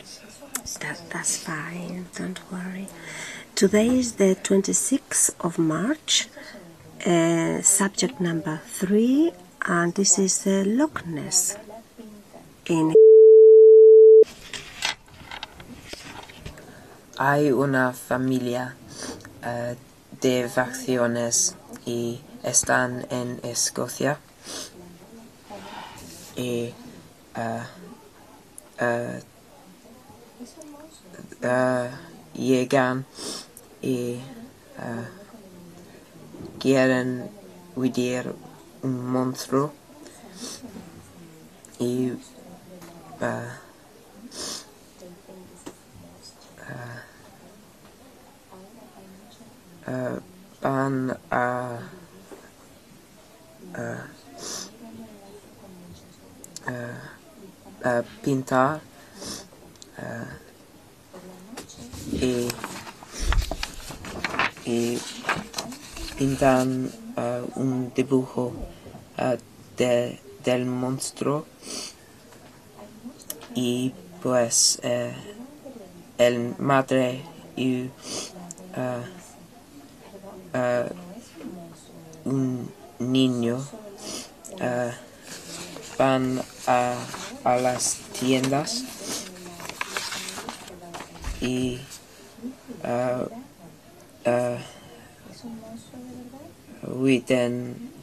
That's fine, don't worry. Today is the 26th of March, subject number 3, and this is Loch Ness. Hay una familia de vacaciones y están en Escocia y llegan y quieren huir un monstruo y van a pintar y pintan un dibujo del monstruo y pues el madre y un niño van a las tiendas y huyen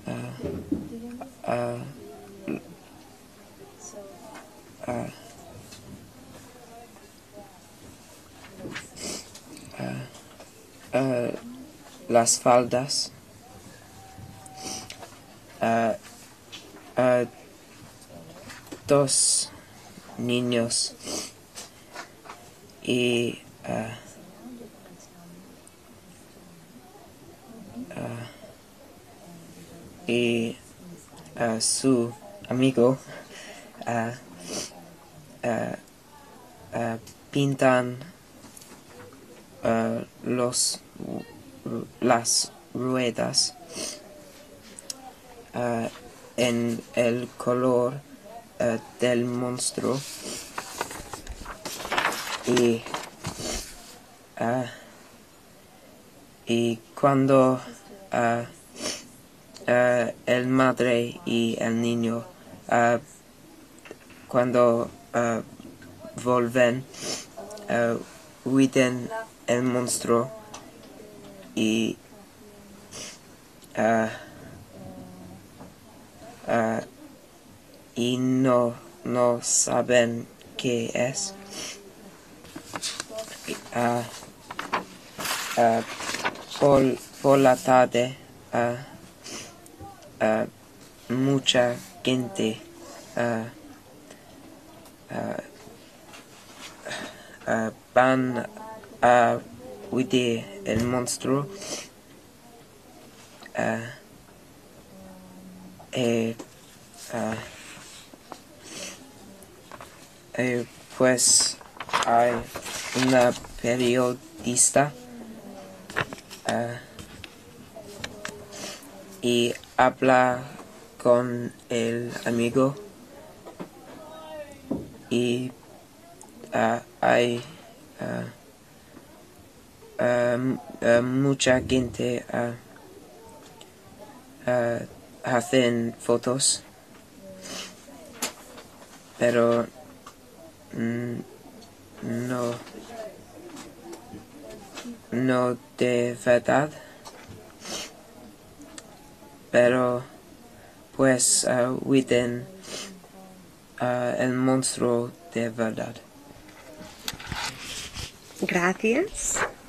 las faldas. Dos niños y su amigo pintan las ruedas en el color del monstruo y cuando el madre y el niño cuando vuelven huyen el monstruo y no saben qué es. Por la tarde mucha gente van a huir el monstruo pues hay una periodista y habla con el amigo y hay mucha gente hacen fotos, pero no de verdad, pero pues huyen el monstruo de verdad. Gracias.